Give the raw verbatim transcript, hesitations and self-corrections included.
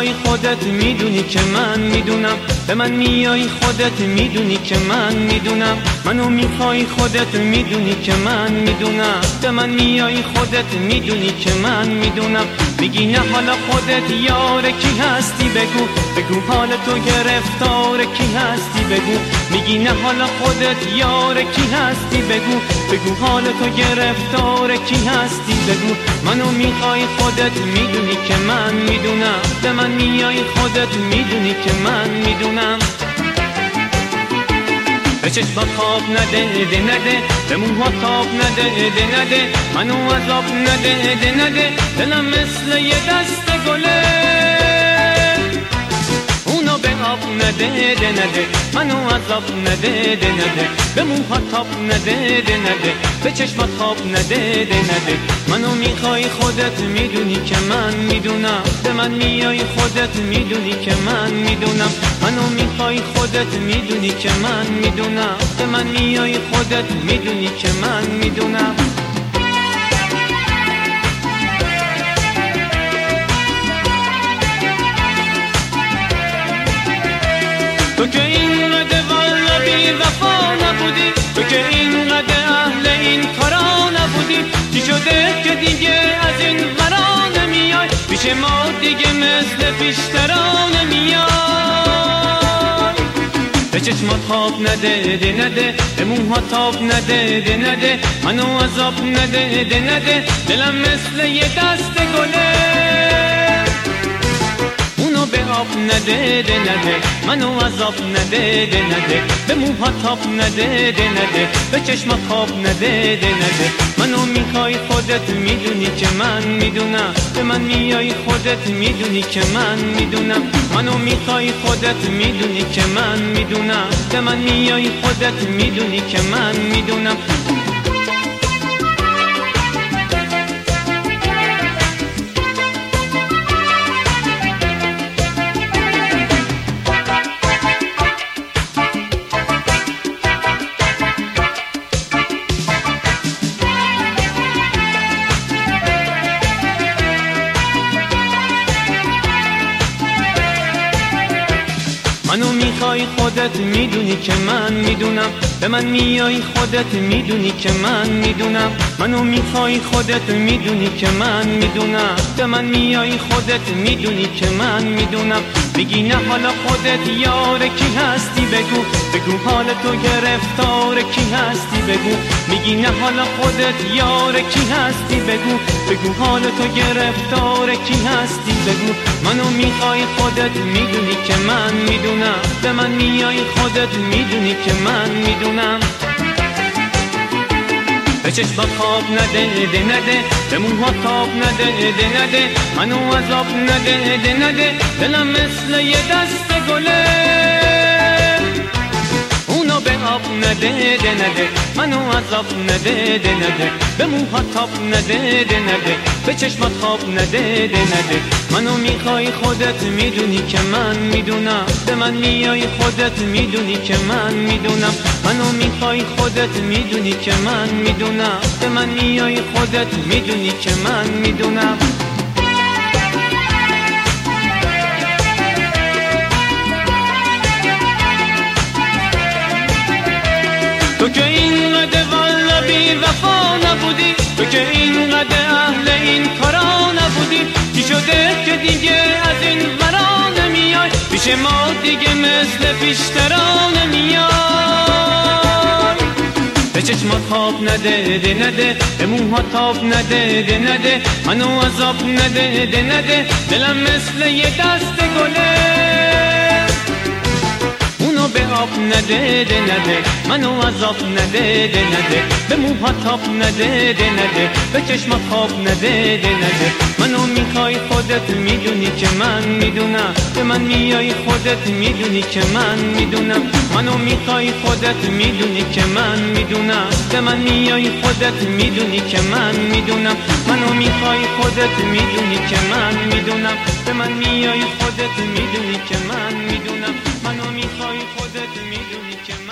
میخوای خودت میدونی که من میدونم، به من میای خودت میدونی که من میدونم، منو میخوای خودت میدونی که من میدونم، به من میای خودت میدونی که من میدونم. میگی نه حالا خودت یار کی هستی بگو، بگو حال تو گرفتار کی هستی بگو. میگی نه حالا خودت یار کی هستی بگو، بگو حال تو گرفتار کی هستی بگو. منو میخوای خودت میدونی که من میدونم، به من میای خودت میدونی که من میدونم. به چشمات خواب نده ده نده، به موهات تاب نده ده نده، منو عذاب نده ده نده. دلم مثل یه دست گله اونو به آب نده ده نده، منو عذاب نده ده نده، به موهات تاب نده ده نده، به چشمات خواب نده ده نده. منو میخوای خودت میدونی که من میدونم، به من میای خودت میدونی که من میدونم. منو میخوای خودت میدونی که من میدونم، به من میای خودت میدونی که من میدونم. تو که اینقدر والا بی وفا نبودی، تو که اینقدر اهل این کارا نبودی، چی شده که دیگه از این ورا نمیای، پیش ما دیگه مثل پیشترا نمیای. به چشمات خواب نده ده نده، به موهات تاب نده ده نده، منو عذاب نده ده نده. دلم مثل یه دست گله اونو به آب نده ده نده، منو عذاب نده ده نده، به موهات تاب نده ده نده، به چشمات خواب نده ده نده. منو میخوای خودت میدونی که من میدونم، به من میای خودت میدونی که من میدونم. منو میخوای خودت میدونی که من میدونم، به من میای خودت میدونی که من میدونم. منو میخوای خودت میدونی که من میدونم، به من میای خودت میدونی که من میدونم. منو میخوای خودت میدونی که من میدونم، به من میای خودت میدونی که من میدونم. میگی نه حالا خودت یار کی هستی بگو، بگو حال تو گرفتار کی هستی بگو. میگی نه حالا خودت یار کی هستی بگو، بگو حال تو گرفتار کی هستی بگو. منو میخوای خودت میدونی که من میدونم، به من میای خودت میدونی که من میدونم. به چشمات خواب نده ده نده، به موهات تاب نده ده نده، منو عذاب نده ده نده. دلم مثل یه دست گله اونو به آب نده ده نده، منو عذاب نده ده نده، به موهات تاب نده ده نده، به چشمات خواب نده ده نده. منو میخوای خودت میدونی که من میدونم، به من میای خودت میدونی که من میدونم. منو میخوای خودت میدونی که من میدونم، به من میای خودت میدونی که من میدونم. تو که اینقدر والا بی وفا نبودی، تو که اینقدر اهل این کارا نبودی، چی شده که دیگه از این ورا نمیای، پیش ما دیگه مثل پیشترا نمیای. به چشمات خواب نده ده نده، به موهات تاب نده ده نده، منو عذاب نده ده نده. دلم مثل یه دست گله اونو به آب نده ده نده، منو عذاب نده ده نده، به موهات تاب نده ده نده، به چشمات خواب نده ده نده. منو میخوای خودت میدونی که من میدونم، به من میای خودت میدونی که من میدونم. منو میخوای خودت میدونی که من میدونم، به من میای خودت میدونی که من میدونم. منو میخوای خودت میدونی که من میدونم، به من میای خودت میدونی که من میدونم. منو میخوای خودت میدونی که